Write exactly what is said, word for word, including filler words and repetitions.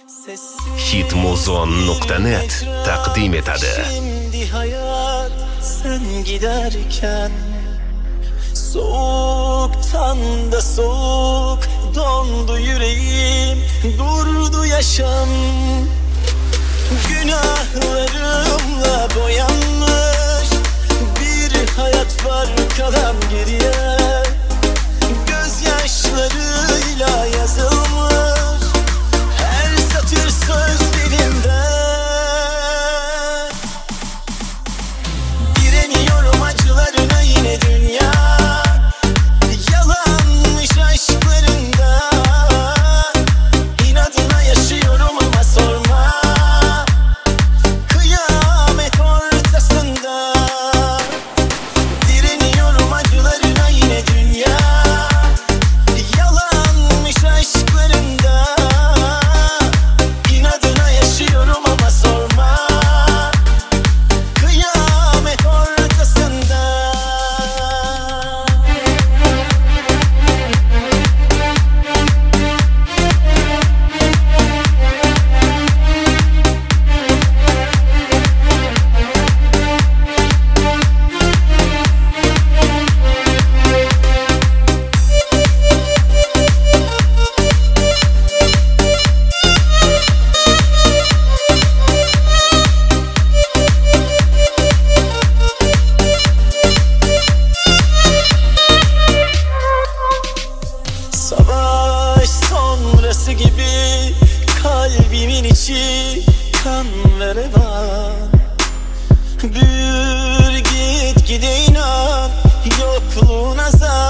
hitmuzon nokta net taqdim etadi. Şimdi hayat sen giderken, soğuktan da soğuk dondu yüreğim, durdu yaşam. Günahlarımla boyanmış bir hayat var kalan geriye, gözyaşlarıyla yazılmış her satır sözlerimde. Direniyorum acılarına yine dünya, yalanmış aşklarında. İnadına yaşıyorum ama sorma, kıyamet ortasında. Direniyorum acılarına yine dünya, yalanmış aşklarında. İnadına yaşıyorum ama sorma, kıyamet ortasında. Savaş sonrası gibi kalbimin içi kan ve revan. Büyür git gide inan, yokluğuna zar.